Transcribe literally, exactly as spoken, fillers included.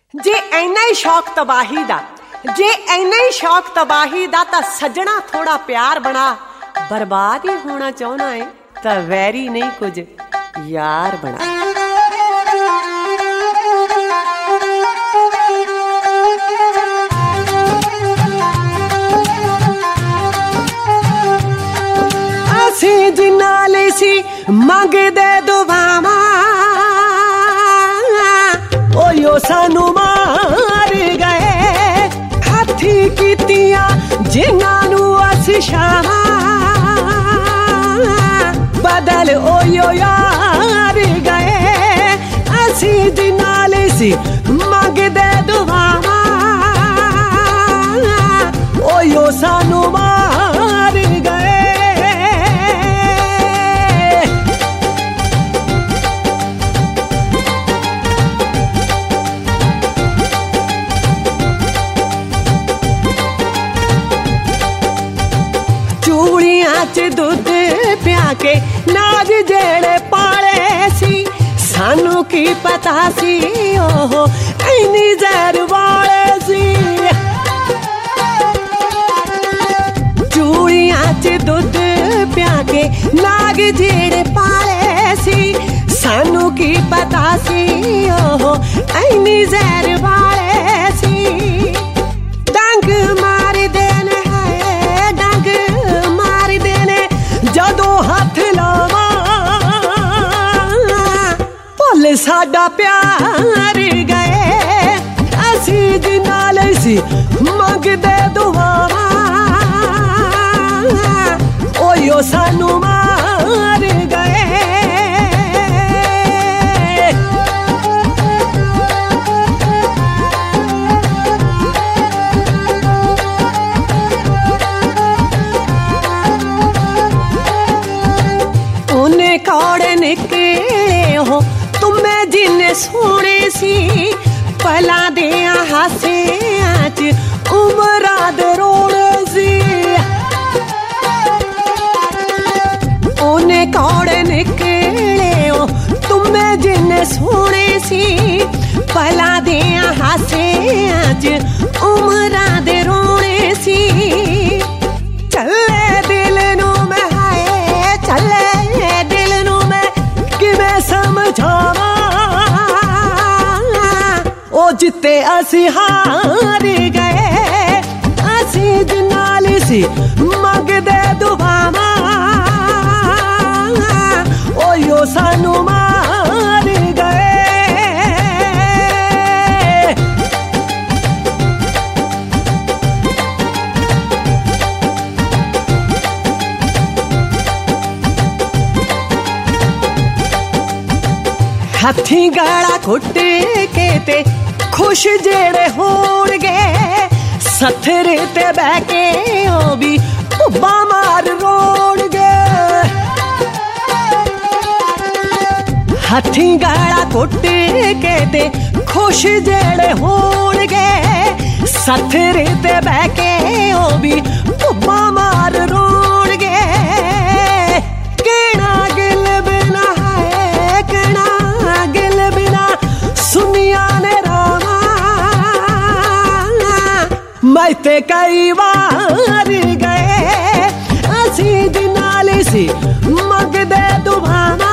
जे इन्ना ही शौक तबाही दा जे इन्ना ही शौक तबाही दा तां सजना थोड़ा प्यार बना। बर्बाद ही होना चाहना है तां वैरी नहीं कुछ यार बना। असी जिन्ना ले सी मंगदे दुआवां ओयो सानू मार गए। हाथी कीतियां जिन्हां नू असी शावां बदल ओयो यार गए। असी जिन्ना ले सी मंगदे दुआवां ओयो सानू मार गए। चूड़ियां च दुध पिया के नाग जेड़े पाले सी सानू की पता सी ओहो इन्नी जहर वाले सी। चूड़ियां च दुध पिया के नाग जेड़े पाले सी सानू की पता सी ओहो इन्नी जहर वाले सी। डंग मार देने जदों हाथ लावा भुल साडा प्यार गए। असी जिन्ना ले सी मंगदे दुआवां ओयो सानू मार गए। कौड़े निकले हो तुम्हें जिन्ने सोने सी पला दिया हासियां च उमरा दे रोने सी। ओने कौड़े निकले हो तुम्हें जिन्ने सोने सी पला दिया हासियां च उमरा दे रोने सी। चले दिल नू मैं हाय चले समझावा ओ जिते असी हार गए। असी जिन्ना ले सी मंगदे दुआवां ओयो सानू मार गए। हथी गाला घुट के ते खुश जेड़े होणगे सथरे ते बह के ओ भी उब्बा मार रोणगे। हथी गाला घुट के ते खुश जेड़े होणगे सथरे ते बह के ओ भी उब्बा मार रोणगे। केना गिल बिना है केना गिल बिना सुनिया ने रामा मैं ते कई बार गए। असी जिन्ना ले सी मंगदे दुआवां